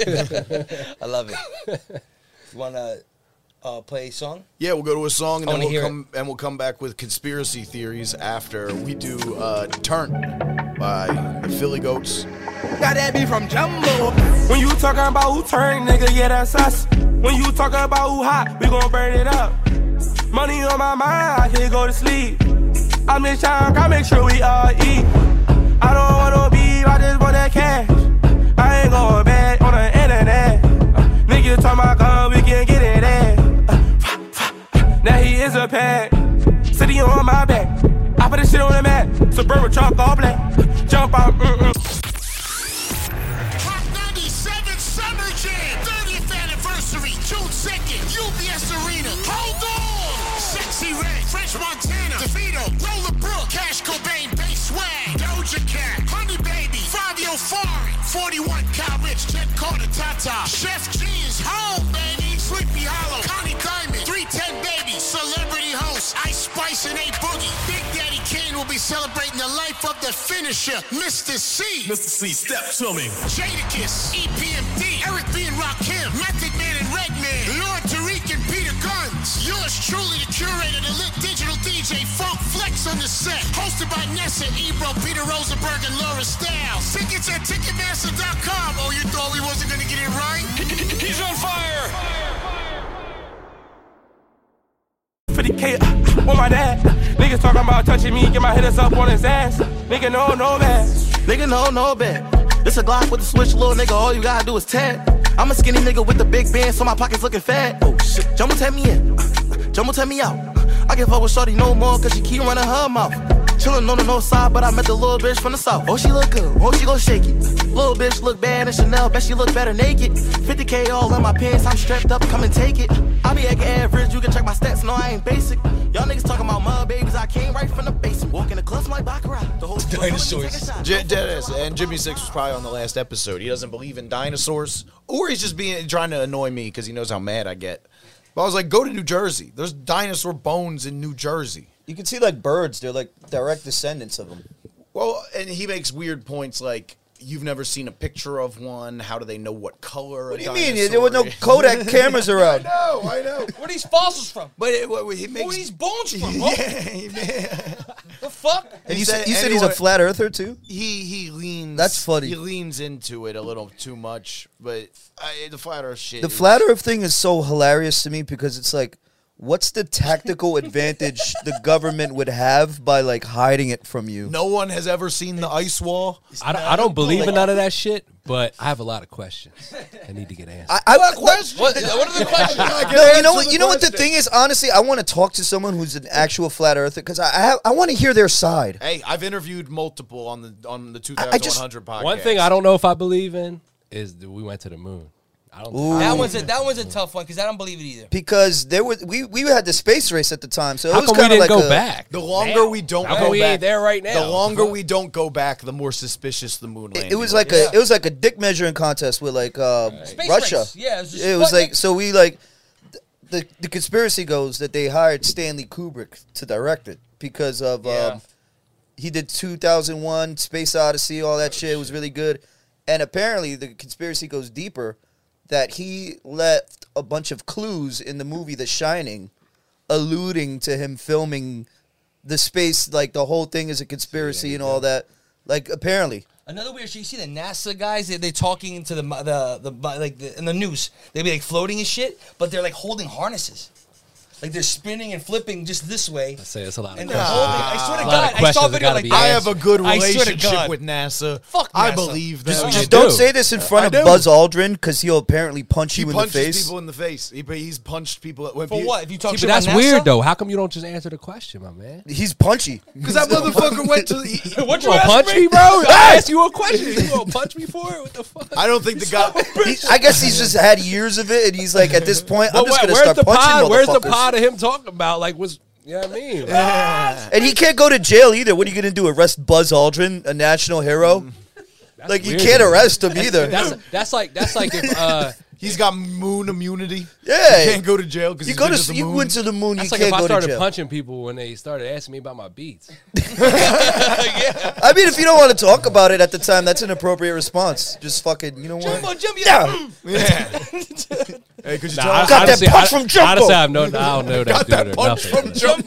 shit. I love it. You want to uh, play a song? Yeah, we'll go to a song and I then wanna we'll hear come and we'll come back with conspiracy theories after we do uh, "Turn" by the Philly Goats. Got that beat from Jumbo. When you talking about who turn, nigga, yeah, that's us. When you talking about who hot, we gon' burn it up. Money on my mind, I can't go to sleep. I'm just trying to make sure we all eat. I don't wanna beef, I just want that cash. I ain't going back on the internet. Uh, niggas talk my gun, we can get it at. Uh, now he is a pad. City on my back. I put the shit on the mat. Suburban truck all black. Jump out, mm-mm. Hot ninety-seven Summer Jam, thirtieth anniversary, June second, U B S Arena. Hold on! Sexy Red, French Montana, DeVito, Lola Brooke, Cash Cobain, Bass Swag, Doja Cat, Honey Baby, Fabio Foreign, forty-one Cal Rich, Jet Carter, Tata, Chef G is home, baby, Sleepy Hollow, Connie Diamond, three ten Baby, Celebrity Host, Ice Spice and A Boogie. Big Daddy Kane will be celebrating the life of the finisher, Mister C. Mister C, step to me. Jadakiss, E P M D, Eric B. and Rakim, Method Man and Redman, Lord Tariq and Peter Guns. Yours truly, the curator, the lit digital D J, Funk Flex on the set. Hosted by Nessa, Ebro, Peter Rosenberg, and Laura Styles. Tickets at Ticketmaster dot com. Oh, you thought we wasn't gonna get it right? He's on fire. fifty K uh, on my dad. Niggas talking about touching me, get my hitters up on his ass. Nigga, no, no, man. Nigga, no, no bet. This a Glock with a switch, little nigga. All you gotta do is tap. I'm a skinny nigga with the big band, so my pockets looking fat. Oh shit, Jumbo tap me in. Jumbo tap me out. I can fuck with shorty no more, cause she keep running her mouth. Chillin' on the north side, but I met the little bitch from the south. Oh, she look good. Oh, she gon' shake it. Little bitch look bad in Chanel, bet she look better naked. fifty K all in my pants, I'm strapped up, come and take it. I be acting average, you can check my stats, no, I ain't basic. Y'all niggas talking about mud babies, I came right from the basement. Walk in the clubs like Baccarat. The whole Dinosaurs. J- Dennis, and Jimmy Six was probably on the last episode. He doesn't believe in dinosaurs, or he's just being trying to annoy me because he knows how mad I get. But I was like, go to New Jersey. There's dinosaur bones in New Jersey. You can see like birds; they're like direct descendants of them. Well, and he makes weird points like, you've never seen a picture of one. How do they know what color? What a do you dinosaur mean? There were no is? Kodak cameras around. I know, I know. Where are these fossils from? But it, what, he makes Where are these bones from, bro? yeah, The fuck? And He you said said you said he's a anyone- flat earther too. he he leans. That's funny. He leans into it a little too much, but I, the flat Earth shit. The is- flat Earth thing is so hilarious to me because it's like, what's the tactical advantage the government would have by like hiding it from you? No one has ever seen the ice wall. I don't, I don't believe in none of that shit, but I have a lot of questions that need to get answered. I, I, What, what, what are the questions? No, you know what? You know what the thing is. Honestly, I want to talk to someone who's an actual flat earther because I I, have, I want to hear their side. Hey, I've interviewed multiple on the on the I just- twenty-one hundred podcast. One thing I don't know if I believe in is that we went to the moon. I don't. Ooh. That one's a, that one's a tough one because I don't believe it either. Because there was we, we had the space race at the time, so it How was come we kind of didn't like go a, back? The longer Now. we don't How go come we back, ain't there right now? The longer we don't go back, the more suspicious the moon landing. It, it was like a it was like a dick measuring contest with like uh, Space Russia. race. Yeah, it was just It was what- like so we like the the conspiracy goes that they hired Stanley Kubrick to direct it because of Yeah. um, he did two thousand one Space Odyssey, all that shit. It was really good, and apparently the conspiracy goes deeper that he left a bunch of clues in the movie The Shining, alluding to him filming the space, like the whole thing is a conspiracy and all that. Like apparently. Another weird shit. You see the NASA guys? They they talking into the the the like the, in the news. They be like floating and shit, but they're like holding harnesses, like they're spinning and flipping just this way. I say it's a lot of And questions. they're holding. I swear to A lot God, of I saw a questions video gotta like be that. I have a good I swear to relationship God. with NASA. Fuck I NASA. believe Just- that. just Just don't do. say this in front I of do. Buzz Aldrin because he'll apparently punch He you in the punches face. people in the face. He, he's punched people. When For what? If you talk But shit that's about NASA? weird though. How come you don't just answer the question, my man? He's punchy. Because that motherfucker went to. The, What You gonna punch me, bro? I asked you a question. You gonna punch me for it? What the fuck? I don't think the guy. He- I guess he's just had years of it, and he's like, at this point, I'm But just wait, gonna where's start the punching pod? Where's the motherfuckers. pod of him talking about? Like, what's you know what I mean? And he can't go to jail either. What are you gonna do? Arrest Buzz Aldrin, a national hero? That's Like you weird can't to me. arrest him either. That's that's like that's like if uh, He's got moon immunity. Yeah. He can't go to jail because you he's go been to, to the you moon. went to the moon. that's you like if can't I go to started jail. punching people when they started asking me about my beats. I mean, if you don't want to talk about it at the time, that's an appropriate response. Just fucking, you know what? Jumbo, Jumbo, Yeah. Yeah. Hey, could you Nah, tell I- us? Got that honestly, punch I- from Jumbo. Honestly, I, have no, I don't know that Got dude that or punch nothing. from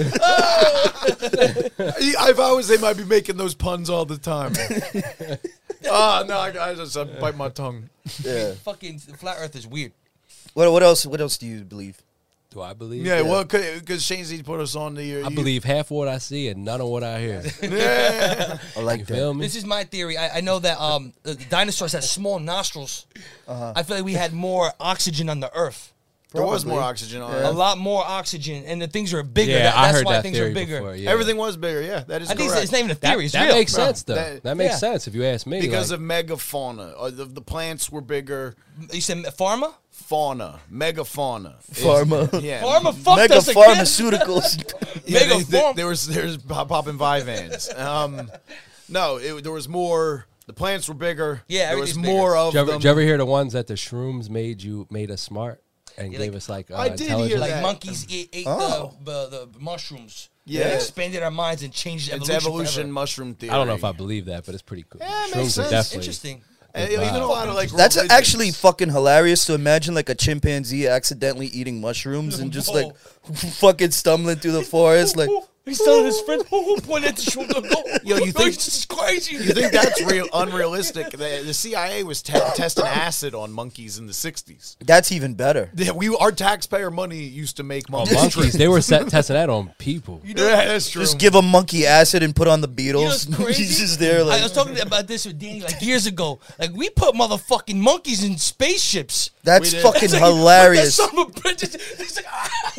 Jumbo. He- I've always they might be making those puns all the time. Ah, no, I, I just I bite my tongue. Yeah. fucking flat Earth is weird. What, what else? What else do you believe? Do I believe? Yeah, well, because Shane Z put us on the. Uh, I you- believe half what I see and none of what I hear. Yeah. I You like that. feel me? This is my theory. I, I know that um the, the dinosaurs had small nostrils. Uh-huh. I feel like we had more oxygen on the Earth. There was Probably. more oxygen on Yeah. A it. lot more oxygen, and the things are bigger. Yeah, That- I that's heard why that things theory are bigger. before. Yeah. Everything was bigger. Yeah, that is I think it's, correct. it's not even a that, theory. It's that real. makes Bro, sense though. that- That, makes yeah. sense if you ask me. because like, of megafauna. Or the, the plants were bigger. You said pharma? Fauna, megafauna. Pharma. Yeah. Pharma fucked Mega us again. pharmaceuticals. Yeah, Mega they, they, farm- there was there's pop, popping Vyvanse. Um, no, it, there was more. The plants were bigger. Yeah, there was everything's more bigger. of did you, ever, them. did you ever hear the ones that the shrooms made you made us smart and Yeah, gave like- us like uh, I did hear intelligence? Like that. monkeys ate, ate Oh. the, the the mushrooms. Yeah. It expanded our minds and changed It's evolution. evolution forever. mushroom theory. I don't know if I believe that, but it's pretty cool. Yeah, it Shrooms makes are sense. definitely Interesting. And even a lot of like That's religions. actually fucking hilarious to imagine like a chimpanzee accidentally eating mushrooms and just like fucking stumbling through the forest like, He's telling his friends, oh, point at the shoulder. Go. Yo, you think- this is crazy? You think that's real unrealistic? The, the C I A was te- testing acid on monkeys in the sixties. That's even better. Yeah, we our taxpayer money used to make Oh, monkeys. monkeys. They were set, testing that on people. You know, Yeah, that's true. Just give a monkey acid and put on the you know what's Beatles. crazy? He's just there like I was talking about this with Danny like years ago. Like we put motherfucking monkeys in spaceships. that's We did. fucking It's like, hilarious. Son of a bitch. It's like,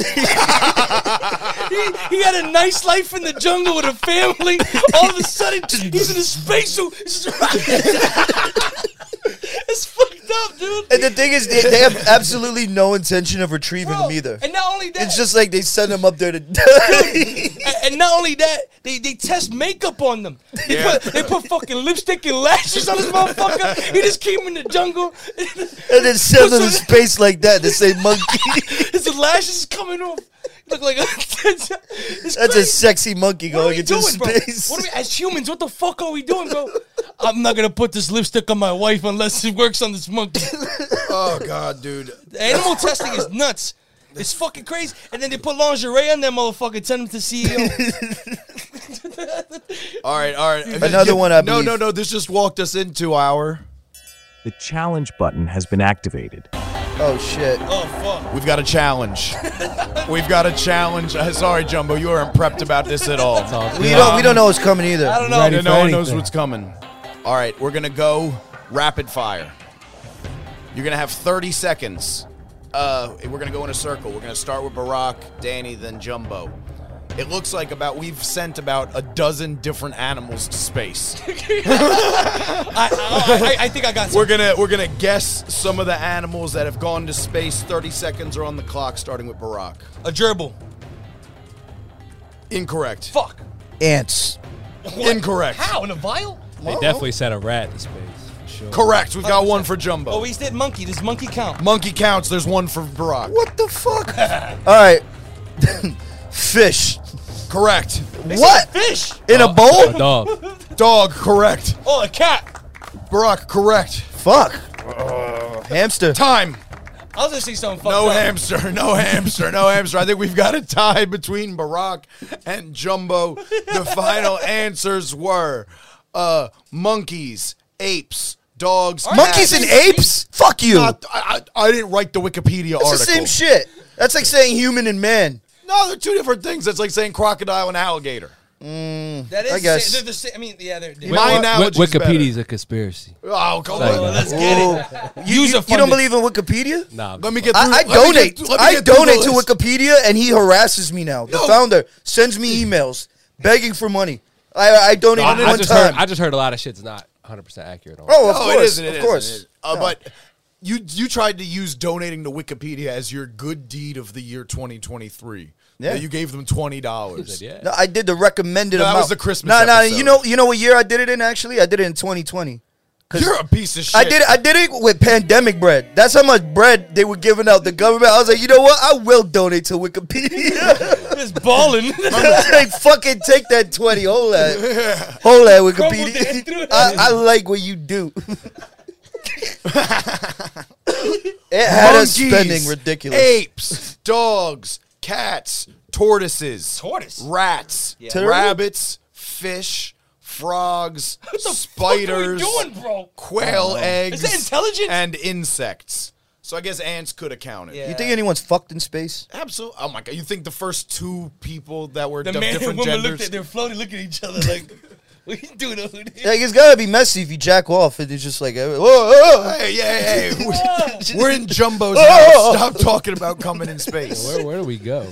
ah. he, he had a nice life in the jungle with a family. All of a sudden, he's in a spacesuit. It's just- It's fucked up, dude. And the thing is, they, they have absolutely no intention of retrieving Bro, them either. And not only that, It's just like they send them up there to die. and, and not only that, they, they test makeup on them. They, Yeah. put, they put fucking lipstick and lashes on this motherfucker. He just came in the jungle. And then send them to space like that. They say monkey. His lashes is coming off. Look like a, it's That's a crazy. sexy monkey What are going we into doing, bro? space. What are we, as humans, what the fuck are we doing, bro? I'm not gonna put this lipstick on my wife unless it works on this monkey. Oh god, dude. Animal testing is nuts. It's fucking crazy. And then they put lingerie on that motherfucker and send them to C E O. All right, all right. Another one, I No, believe. no, no. This just walked us into our. The challenge button has been activated. Oh shit. Oh fuck. We've got a challenge. We've got a challenge. Uh, sorry, Jumbo, you weren't prepped about this at all. all We good. don't we don't know what's coming either. I don't know. Ready No for one knows anything. what's coming. All right, we're gonna go rapid fire. You're gonna have thirty seconds. Uh, we're gonna go in a circle. We're gonna start with Barack, Danny, then Jumbo. It looks like about we've sent about a dozen different animals to space. I, I, I, I think I got We're some. gonna we're gonna guess some of the animals that have gone to space. thirty seconds are on the clock, starting with Barack. A gerbil. Incorrect. Fuck. Ants. Incorrect. How? In a vial? They definitely sent a rat to space. For sure. Correct. We've got one for Jumbo. Oh, we said monkey. Does monkey count? Monkey counts. There's one for Barack. What the fuck? All right. Fish. Correct. What? Fish. In a A bowl? dog. Dog. Correct. Oh, a cat. Barack. Correct. Fuck. Hamster. Time. I was gonna say something fucked No up. hamster. No hamster. No hamster. I think we've got a tie between Barack and Jumbo. The final answers were uh, monkeys, apes, dogs, Monkeys and cats. apes? Fuck you. Not- I, I, I didn't write the Wikipedia It's article. the same shit. That's like saying human and man. No, they're two different things. That's like saying crocodile and alligator. That is. I guess. They're the same. I mean, yeah, they're. they're My Wi- analogy's Wikipedia's a conspiracy. Oh, come Like- on. let's get it. You, User you, you funded. don't believe in Wikipedia? Nah. Let me get through. I, I let me donate. get- let me I get through the donate to list. Wikipedia, and he harasses me now. The No. founder sends me emails begging for money. I, I donated I, I one just time. heard. I just heard a lot of shit's not one hundred percent accurate. On oh, of No, course, it isn't, it of isn't, course. it is. Uh, But you you tried to use donating to Wikipedia as your good deed of the year twenty twenty-three. Yeah. You gave them twenty dollars. Yeah. No, I did the recommended No, that amount. was the Christmas No, no, episode. you know, you know what year I did it in? Actually, I did it in twenty twenty. 'Cause You're a piece of shit. I did it. I did it with pandemic bread. That's how much bread they were giving out. The government. I was like, you know what? I will donate to Wikipedia. It's balling. Like, fucking take that twenty. Hold that. Hold that Crumbled Wikipedia. it through it. I, I like what you do. It had us Monkeys, spending ridiculous. Apes, dogs, cats, tortoises, Tortoise? rats, Terrible. rabbits, fish, frogs, What the spiders, fuck are we doing, bro? quail eggs, Is that intelligent? and insects. So I guess ants could have counted. Yeah. You think anyone's fucked in space? Absolutely. Oh my god! You think the first two people that were The of man and different woman genders? looked at. They're floating, looking at each other like, "What you doing over there?" Like, it's gotta be messy if you jack off and it's just like, whoa, whoa. Hey, hey, hey! We're- We're in Jumbo's Oh! house. Stop talking about coming in space. Where, where do we go?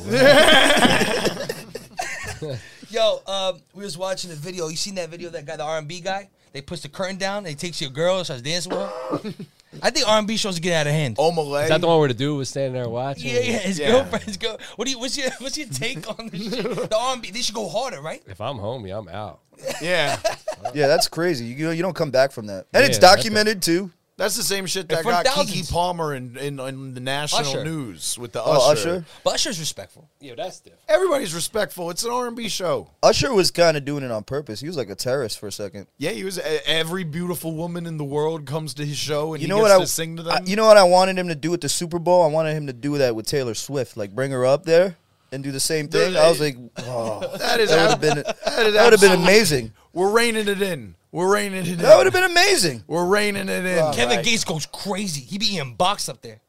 Yo, um, we was watching a video. You seen that video? That guy, the R and B guy. They push the curtain down. They takes your girl and starts dancing with her. I think R and B shows get out of hand. Omalay. Is that the one where the dude was standing there watching? Yeah, yeah. His Yeah. girlfriend's girl. What do you? What's your? What's your take on this shit? The R and B. They should go harder, right? If I'm homie, I'm out. Yeah. Yeah, that's crazy. You you don't come back from that. And Yeah, it's that's documented too. That's the same shit In that front got of Keke thousands. Palmer in, in, in the national Usher. news with the Oh, Usher. Usher. But Usher's respectful. Yeah, that's different. Everybody's respectful. It's an R and B show. Usher was kind of doing it on purpose. He was like a terrorist for a second. Yeah, he was. e- Every beautiful woman in the world comes to his show, and You he know gets what to I sing to them. I- You know what I wanted him to do with the Super Bowl? I wanted him to do that with Taylor Swift, like bring her up there. and do the same thing, Dude, I was like, oh, That is that would have been that is that would have been absolutely- amazing. We're reining it in. We're reining it in. That would have been amazing. We're reining it in. Kevin Right. Gates goes crazy. He be eating box up there.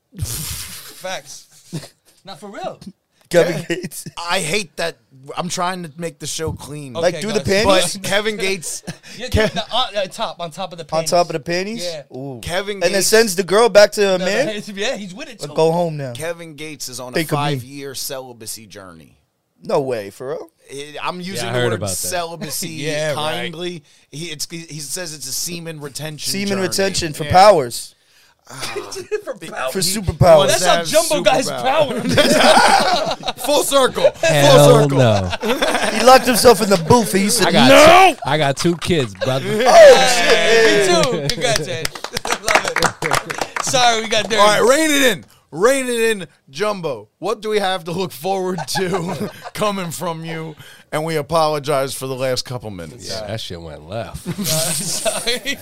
Facts. Not for real. Kevin Gates. I hate that. I'm trying to make the show clean. Like, Okay, do the guys. panties? But Kevin Gates, Yeah, Kev- no, on, uh, top on top of the On panties. top of the panties? Yeah. Ooh. Kevin And it Gates- sends the girl back to her No, no, man? he's- yeah, he's with it too. Or go home now. Kevin Gates is on a Think of me. five-year celibacy journey. No way, for real? It- I'm using I the heard word about that. celibacy Yeah, right. kindly. He, it's, he says it's a semen retention. Semen journey. retention for Yeah. powers. for power. For He- superpowers. That's to how have Jumbo got his superpower. power. Full circle. Full Hell circle. no. He locked himself in the booth and he said, I got no! two, I got two kids, brother. Hey, me too. Congrats, Ed. Love it. Sorry, we got dirty. All right, rein it in. Rein it in, Jumbo. What do we have to look forward to coming from you? And we apologize for the last couple minutes. Yeah, that shit went left. Sorry.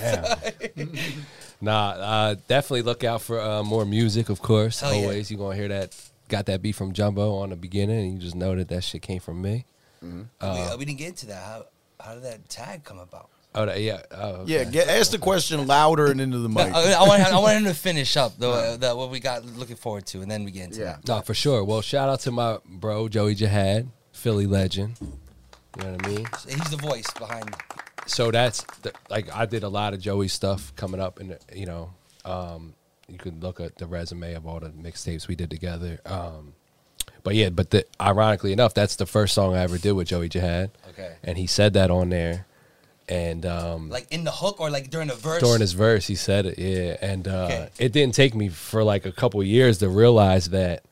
Nah, uh, definitely look out for uh, more music, of course. Hell yeah. Always, you're going to hear that. Got that beat from Jumbo on the beginning, and you just know that that shit came from me. we, uh, we didn't get into that. How, how did that tag come about? Oh, that, yeah. Oh, okay. Yeah, get, ask the question louder and into the mic. I, I want I want him to finish up the, uh, the what we got looking forward to, and then we get into Yeah. that. No, for sure. Well, shout out to my bro, Joey Jihad, Philly legend. You know what I mean? He's the voice behind. So that's the, like I did a lot of Joey stuff coming up, and you know, um, you could look at the resume of all the mixtapes we did together. Um, but yeah, but the, ironically enough, that's the first song I ever did with Joey Jihad. Okay. And he said that on there, and um, Like in the hook or like during the verse. during his verse, he said it. Yeah, and uh, Okay. it didn't take me for like a couple years to realize that.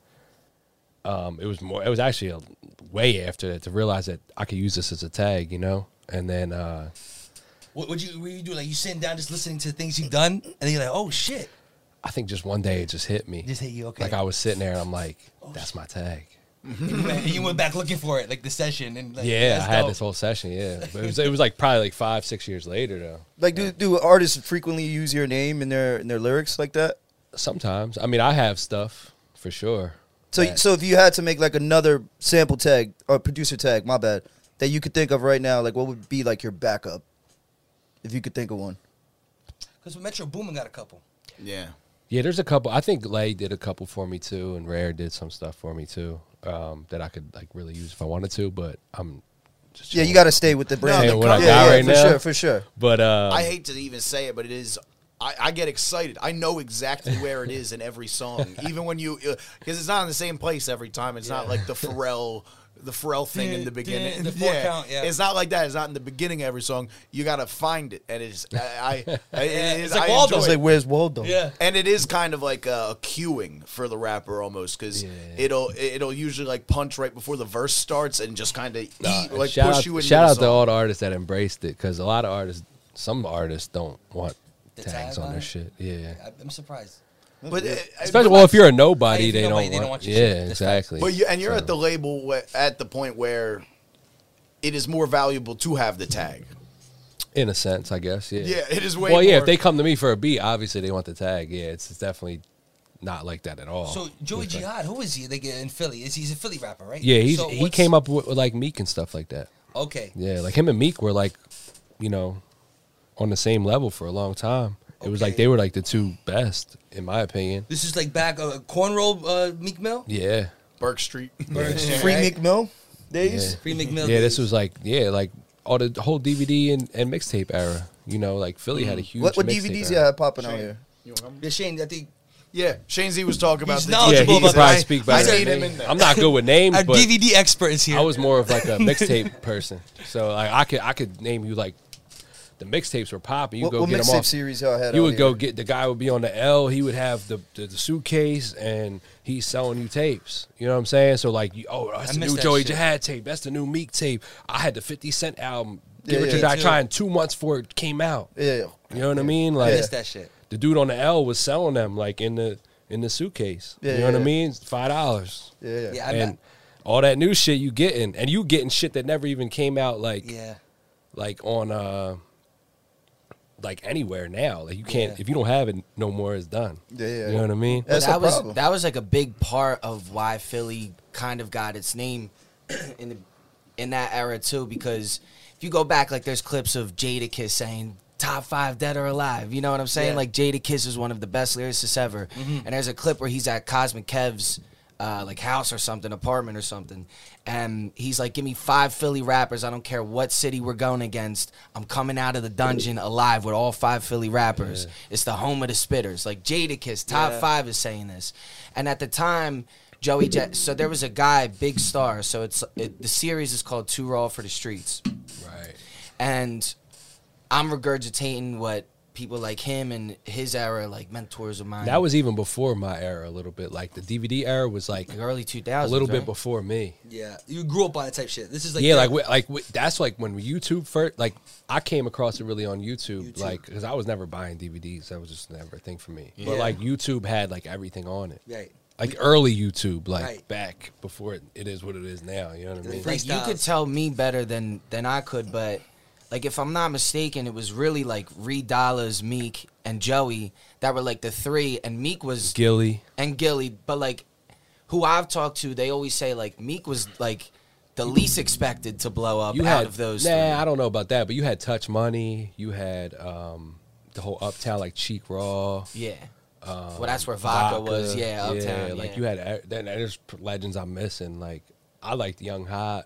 Um, it was more. It was actually a, way after that to realize that I could use this as a tag, you know. And then. Uh, What would you what you do? Like you sitting down just listening to the things you've done, and then you're like, oh shit. I think just one day it just hit me. Just hit you, okay. Like I was sitting there and I'm like, that's my tag. And you, went, and you went back looking for it, like the session, and like, Yeah, that's I had dope. this whole session, yeah. But it was it was like probably like five, six years later though. Like, do, do artists frequently use your name in their in their lyrics like that? Sometimes. I mean I have stuff for sure. So, that- so if you had to make like another sample tag or producer tag, my bad, that you could think of right now, like what would be like your backup, if you could think of one? Because Metro Boomin got a couple. Yeah. Yeah, there's a couple. I think Lay did a couple for me too, and Rare did some stuff for me too, um, that I could like really use if I wanted to. But I'm just Yeah, you chilling. got to stay with the brand. Saying what I yeah, got yeah, right for now. sure, for sure. But uh, I hate to even say it, but it is. I, I get excited. I know exactly where it is in every song, even when you, because it's not in the same place every time. It's not like the Pharrell, the Pharrell thing in the beginning. the four count, yeah. It's not like that. It's not in the beginning of every song. You gotta find it, and it's I. I, I it is, It's like I Waldo. enjoy It's it. like, where's Waldo? Yeah. And it is kind of like a, a cueing for the rapper almost, because it'll it'll usually like punch right before the verse starts and just kind of eat like shout push out, you into shout the out to song. all the artists that embraced it, because a lot of artists, some artists don't want The tags tag on on their it? shit. Yeah. I- I'm surprised. But uh, Especially, well, if you're a nobody, Hey, if they, you're don't nobody, they want, don't want your Yeah, shit. That's facts. exactly. But you, and you're So- at the label wh- at the point where it is more valuable to have the tag. in a sense, I guess. Yeah. Yeah, it is way Well, yeah, more- if they come to me for a beat, obviously they want the tag. Yeah, it's, it's definitely not like that at all. So Joey It's like- Jihad, who is he? Like in Philly, is he's a Philly rapper, right? Yeah, he's, So he what's- came up with, with like Meek and stuff like that. Okay. Yeah, like him and Meek were like, you know, on the same level for a long time. It was like Okay. they were like the two best, in my opinion. This is like back uh, cornrow uh, Meek Mill. Yeah. Burke Street. Free Right? Meek Mill days. Free Meek Mill. Yeah, this was like, yeah, like all the whole D V D and, and mixtape era. You know, like Philly had a huge What, what mixtape D V Ds era. you had popping out here? Yeah, Shane, I think Yeah, Shane Z was talking about He's the knowledgeable Yeah, he D V Ds, could probably and I- speak I better need than him me. in there. I'm not good with names, our but D V D expert is here. I was more of like a mixtape person. So like I could I could name you like the mixtapes were popping. You What, go what get them mixtape off. series y'all had You out would here? go get the guy would be on the L. He would have the, the, the suitcase and he's selling you tapes. You know what I'm saying? So like, you, oh, that's I the missed new that Joey shit. Jihad tape. That's the new Meek tape. I had the fifty Cent album. Give Yeah, it to yeah. Die Too. Trying two months before it came out. Yeah. You know what I mean? I Like missed that shit. the dude on the L was selling them like in the in the suitcase. Yeah, you know yeah, what I yeah. mean? Five dollars. Yeah, yeah. Yeah, I And bet. all that new shit you getting, and you getting shit that never even came out like Yeah. like on uh like anywhere now. Like you can't Yeah. if you don't have it no more, it's done. Yeah, yeah. You know what I mean? That's that a was problem. that was like a big part of why Philly kind of got its name in the in that era too. Because if you go back, like there's clips of Jadakiss saying top five dead or alive. You know what I'm saying? Yeah. Like Jadakiss is one of the best lyricists ever. Mm-hmm. And there's a clip where he's at Cosmic Kev's uh, like house or something, apartment or something, and he's like, "Give me five Philly rappers. I don't care what city we're going against. I'm coming out of the dungeon alive with all five Philly rappers. Yeah. It's the home of the spitters." Like Jadakiss, top Yeah. five is saying this, and at the time. Joey Jet. So there was a guy, Big Star. So it's it, the series is called Too Raw for the Streets. Right. And I'm regurgitating what people like him and his era, like mentors of mine. That was even before my era a little bit. Like the D V D era was like like early two a thousands. little right? bit before me. Yeah, you grew up on that type shit. This is like yeah, the- like we, like we, that's like when YouTube first. Like I came across it really on YouTube, YouTube. like because I was never buying D V Ds. That was just never a thing for me. Yeah. But like YouTube had like everything on it. right. Like early YouTube, like Right. back before it, it is what it is now. You know what I mean? Like you could freestyles. tell me better than than I could, but like if I'm not mistaken, it was really like Reed Dollars, Meek, and Joey that were like the three, and Meek was Gilly. and Gilly. But like who I've talked to, they always say like Meek was like the least expected to blow up You out had of those. Nah, three. I don't know about that, but you had Touch Money. You had um, the whole Uptown, like Cheek Raw. Yeah. well, that's where Vodka, was. Yeah, Uptown. like yeah. you had uh, then there's legends I'm missing. Like I liked Young Hot.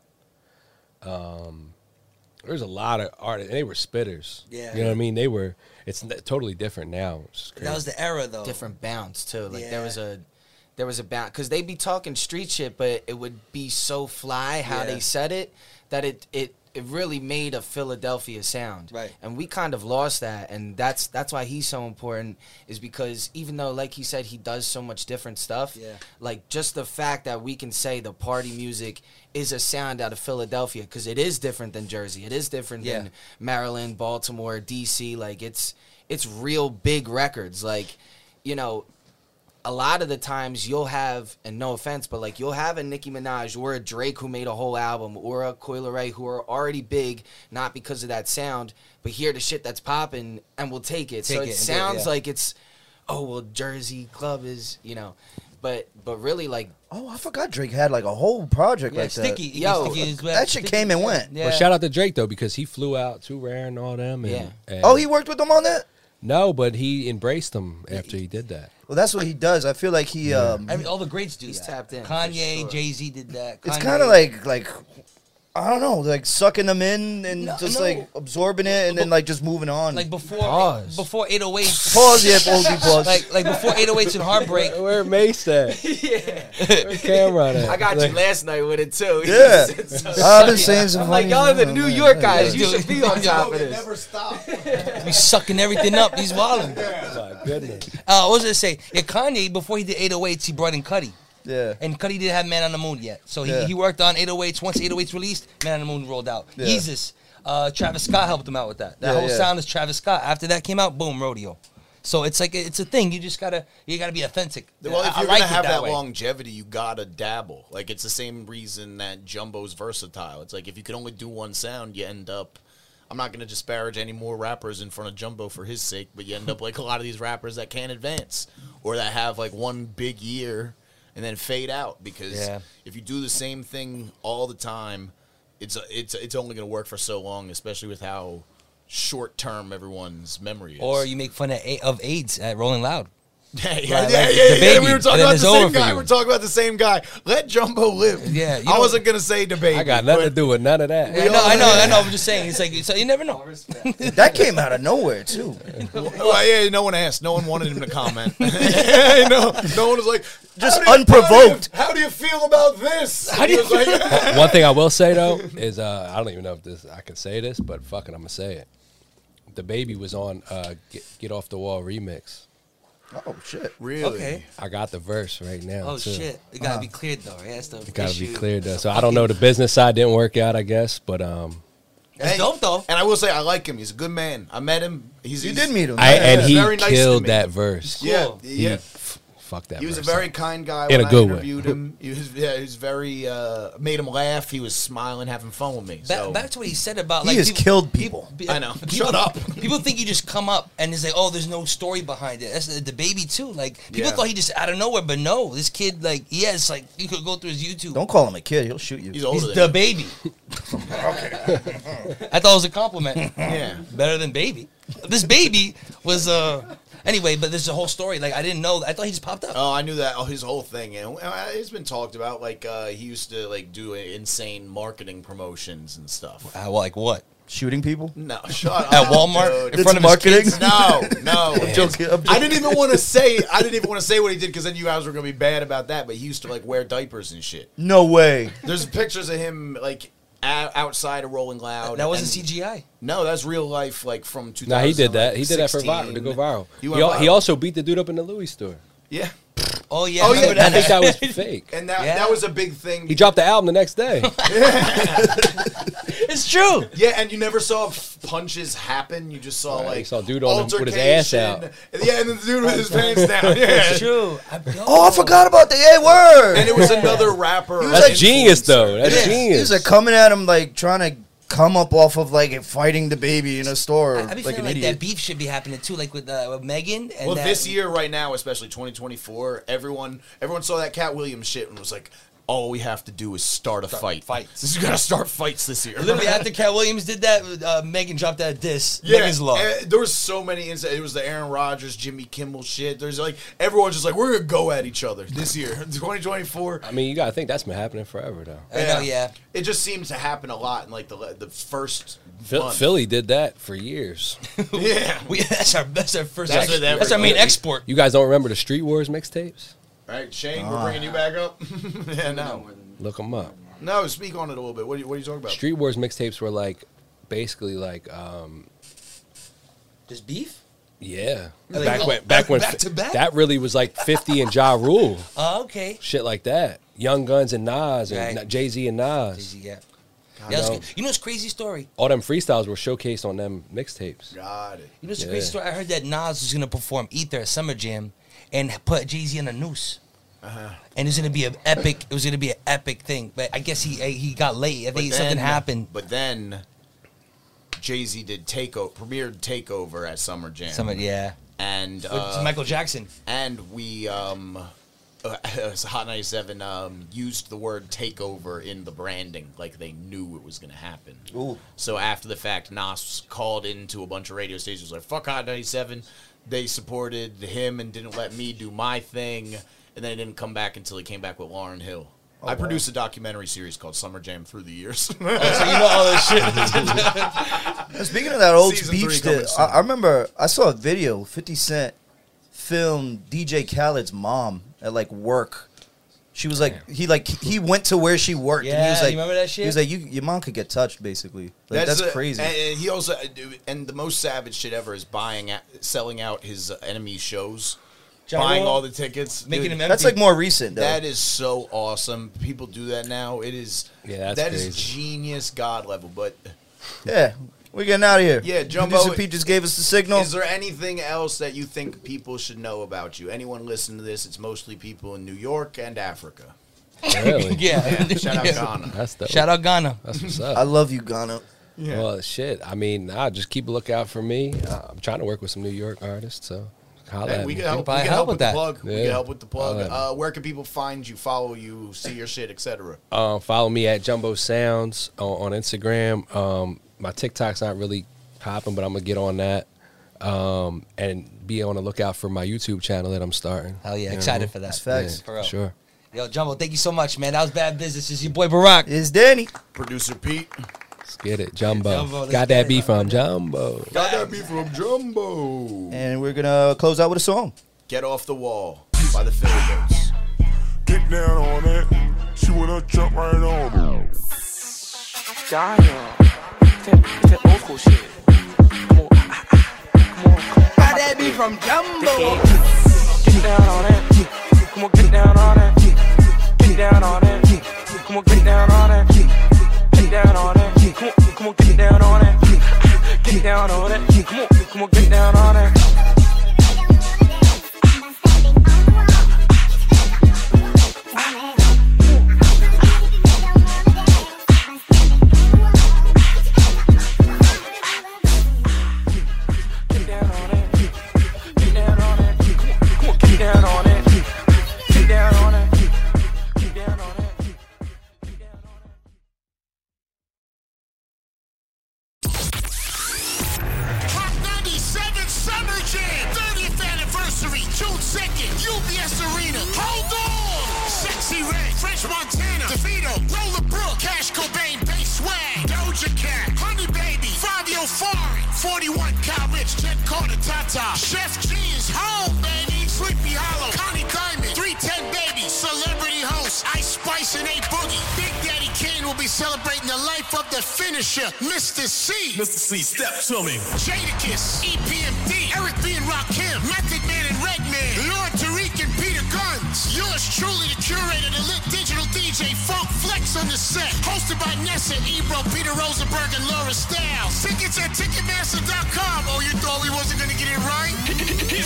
Um, there's a lot of artists. And they were spitters. Yeah. you know what I mean. They were. It's n- totally different now. It's crazy. That was the era though. different bounce too. Like there Yeah. was a there was a bounce because they'd be talking street shit, but it would be so fly how Yeah. they said it that it it it really made a Philadelphia sound. Right. And we kind of lost that, and that's that's why he's so important. Is because even though, like he said, he does so much different stuff. Yeah. Like just the fact that we can say the party music is a sound out of Philadelphia because it is different than Jersey. It is different Yeah. than Maryland, Baltimore, D C. Like it's it's real big records. Like, you know, a lot of the times you'll have, and no offense, but like you'll have a Nicki Minaj or a Drake who made a whole album or a Coi Leray who are already big, not because of that sound, but hear the shit that's popping and will take it. Take so it it and do it, sounds yeah. like it's, oh, well, Jersey Club is, you know, but but really like, Oh, I forgot Drake had like a whole project Yeah, like sticky. that. Yo, Sticky is- that shit came and went. Yeah. But shout out to Drake though because he flew out Too Rare and all them. And, Yeah. and- Oh, he worked with them on that? no, but he embraced them after he did that. Well, that's what he does. I feel like he um Every, all the greats do He's that. tapped in, for Kanye, sure. Jay Z did that. it's Kanye- kind of like like I don't know, like sucking them in and No, just no. like absorbing it and then like just moving on. like before Pause. before eight oh eight. pause, yeah, O G pause. Like like before eight oh eights and Heartbreak. Where, where Mace at? yeah, Where Cameron at? I got Like, you last night with it too. Yeah. So- I've been saying some I'm like, funny y'all are the shit, New man. York guys. Yeah. You should be on top of this. Never stop. We sucking everything up. He's wilding. My goodness. Uh, what was I gonna say? Yeah, Kanye before he did eight oh eights, he brought in Cudi. Yeah. And Cudi didn't have Man on the Moon yet. So he, Yeah. he worked on eight oh eights. Once eight oh eights released, Man on the Moon rolled out. Yeah. Yeezus, uh, Travis Scott helped him out with that. That Yeah, whole yeah. sound is Travis Scott. After that came out, boom, Rodeo. So it's like it's a thing. You just gotta you gotta be authentic. Well, if I- I you're like gonna it have that that, way. longevity, you gotta dabble. Like it's the same reason that Jumbo's versatile. It's like if you can only do one sound, you end up. I'm not gonna disparage any more rappers in front of Jumbo for his sake, but you end up like a lot of these rappers that can't advance or that have like one big year and then fade out because Yeah. if you do the same thing all the time, it's it's it's only gonna work for so long, especially with how short term everyone's memory is. Or you make fun of, A- of AIDS at Rolling Loud. Yeah, yeah, Like- yeah, like yeah, the yeah, baby, We were and talking then about it's the over same for guy. you. We're talking about the same guy. Let Jumbo live. Yeah, you I know- wasn't gonna say debate. I got nothing to do with none of that. I know, I know, I know. I'm just saying. It's like so you never know. That came out of nowhere too. Well, yeah, no one asked. No one wanted him to comment. no, no one was like, Just "How do you- unprovoked. How do you, how do you feel about this? How do you- He was like, One thing I will say though is uh, I don't even know if this I can say this, but fucking I'm gonna say it. The Baby was on uh, Get, Get Off the Wall remix. Oh shit. really? Okay. I got the verse right now. Oh too. shit! It gotta be cleared though. Right? That's the It gotta be issue. cleared though. So I don't know. The business side didn't work out, I guess, but um, That's Hey, dope though. And I will say, I like him. He's a good man. I met him. He's You he's- did meet him. I, yeah. and he very nice to killed me. that verse. Yeah, Cool. He yeah. f- fuck that. He was a person very kind guy In when a good I way. interviewed him. He was, yeah, he was very, uh, made him laugh. He was smiling, having fun with me. Back, So back to what he said about He like has people, killed people. pe- I know. People, Shut up. People think you just come up and it's like, oh, there's no story behind it. That's the, the baby too. Like people Yeah. thought he just out of nowhere, but no, this kid like he has like you could go through his YouTube. Don't call him a kid. He'll shoot you. he's older He's than the him. baby. I thought it was a compliment. Yeah. Better than baby. This baby was uh anyway, but there's a whole story. Like I didn't know. I thought he just popped up. Oh, I knew that. Oh, his whole thing, and uh, it's been talked about. Like uh, he used to like do insane marketing promotions and stuff. Uh, like what? Shooting people? No, shut up. At Walmart dude. in It's front of marketing? his kids. No, no. I'm joking. I'm I joking. didn't even want to say. I didn't even want to say what he did because then you guys were gonna be bad about that. But he used to like wear diapers and shit. No way. There's pictures of him like a- outside of Rolling Loud. That wasn't and- C G I. No, that's real life. Like from two thousand. Nah, he did that. He did that for viral, to go viral. He He, went al- viral. he also beat the dude up in the Louis store. Yeah, Oh yeah. Oh, I remember yeah, I think that was that. fake. and that Yeah. that was a big thing. He dropped the album the next day. It's true. Yeah, and you never saw f- punches happen. You just saw Right, like you saw dude on him with his ass out. altercation. Yeah, and then the dude with his pants down. Yeah, It's true. I, Oh, I forgot about the A word. and it was another rapper. was That's like- genius, though. That's Yeah. genius. He was like coming at him like trying to come up off of like fighting the baby in a store I, I be like feeling an like idiot. that beef should be happening too, like with uh, with Megan. And Well, that, this year, right now, especially twenty twenty-four, everyone everyone saw that Cat Williams shit and was like, all we have to do is start a fight. fights. This is gonna start fights this year. Literally after Cat Williams did that, uh, Megan dropped that diss. Yeah, Megan's Law. eh, there was so many incidents. It was the Aaron Rodgers, Jimmy Kimmel shit. There's like everyone's just like we're gonna go at each other this year, twenty twenty-four. I mean, you gotta think that's been happening forever, though. I know, yeah. It just seems to happen a lot in like the the first Phil- month. Philly did that for years. Yeah, We, that's our that's our first. That's ex- what every- that's our main export. You guys don't remember the Street Wars mixtapes? right. Shane, we're bringing you back up. Yeah, no, Look them up. no. Speak on it a little bit. What are you, what are you talking about? Street Wars mixtapes were like, basically like, um, Just beef. yeah. Like, back oh, when, back when, back to back? that really was like fifty and Ja Rule, Oh, okay. shit like that. Young Guns and Nas and Right. Jay Z and Nas. Easy, yeah. I Yeah, that's know. good. You know what's crazy story? All them freestyles were showcased on them mixtapes. Got it. You know what's a Yeah. crazy story? I heard that Nas was gonna perform Ether at Summer Jam, and put Jay Z on a noose. Uh-huh. And it was gonna be an epic. It was gonna be an epic thing. But I guess he he got late. I But think something then- happened. But then Jay Z did takeover, premiered Takeover at Summer Jam. Something, yeah. and With uh, Michael Jackson. and we um, uh, Hot ninety-seven um, used the word takeover in the branding, like they knew it was going to happen. Ooh. So after the fact, Nas called into a bunch of radio stations like "fuck Hot ninety-seven." They supported him and didn't let me do my thing, and then he didn't come back until he came back with Lauryn Hill. Oh, I produced a documentary series called Summer Jam Through the Years. So you know all this shit. And speaking of that old Season beef three shit, coming soon. I, I remember I saw a video. fifty Cent filmed D J Khaled's mom at like work. She was like, he like he went to where she worked. and he was Yeah, like, you remember that shit? He was like, you, your mom could get touched, basically. Like, that's a- crazy. And, and he also, and the most savage shit ever is buying, at, selling out his uh, enemy shows, Ja buying Rule? all the tickets, Making Dude, him empty. That's like more recent, though. That is so awesome. People do that now. It is. Yeah, that's that is crazy. genius God level. But Yeah, we're getting out of here. Yeah, Jumbo, Producer Pete just gave us the signal. is there anything else that you think people should know about you? Anyone listening to this? It's mostly people in New York and Africa. Really? yeah. Yeah, shout out Yeah. Ghana. That's dope. Shout out Ghana. That's what's I up. love you, Ghana. Well, shit. I mean, nah, just keep a lookout for me. Uh, I'm trying to work with some New York artists, so holla Hey, at we me. can help. We probably can help help with with the that. plug. We Yeah. can help with the plug. Holla at me. Uh, where can people find you, follow you, see your shit, et cetera? Um, follow me at Jumbo Sounds on, on Instagram. Um, my TikTok's not really popping, but I'm gonna get on that. Um, and be on the lookout for my YouTube channel that I'm starting. Hell yeah, You excited know? for that. That's facts. For real. Sure. Yo, Jumbo, thank you so much, man. That was bad business. It's your boy Barack. It's Danny. Producer Pete. Let's get it, Jumbo. Jumbo, let's Got get that it. beef from Jumbo. Got that beef from Jumbo. And we're going to close out with a song. Get Off the Wall by the Philly Goats. Get down on it. She wanna jump right on it. Damn. It's that, it's that old school shit. Come on. ah, ah, Come on. Come on. Got that beef from Jumbo. Get down on it. Come on, get down on it. Get down on it. Come on, get down on it. Get down on it. Come on, come on, get down on it. Get down on it. Come on, come on, get down on it. French Montana, DeVito, Lola Brooke, Cash Cobain, Bass Swag, Doja Cat, Honey Baby, Fabio Foreign, forty-one Cal Rich, Jet Carter, Tata, Chef G is home, baby, Sleepy Hollow, Connie Diamond, three ten Baby, Celebrity Host, Ice Spice and A Boogie. Big Daddy Kane will be celebrating the life of the finisher, Mister C. Mister C, step to me. Jadakiss, E P M D, Eric B. and Rakim, Method Man and Redman, Lord Tariq and Peter Guns. Yours truly, the curator, the lit digital D J, Funk Flex on the set. Hosted by Nessa, Ebro, Peter Rosenberg, and Laura Styles. Tickets at Ticketmaster dot com. Oh, you thought we wasn't gonna get it right?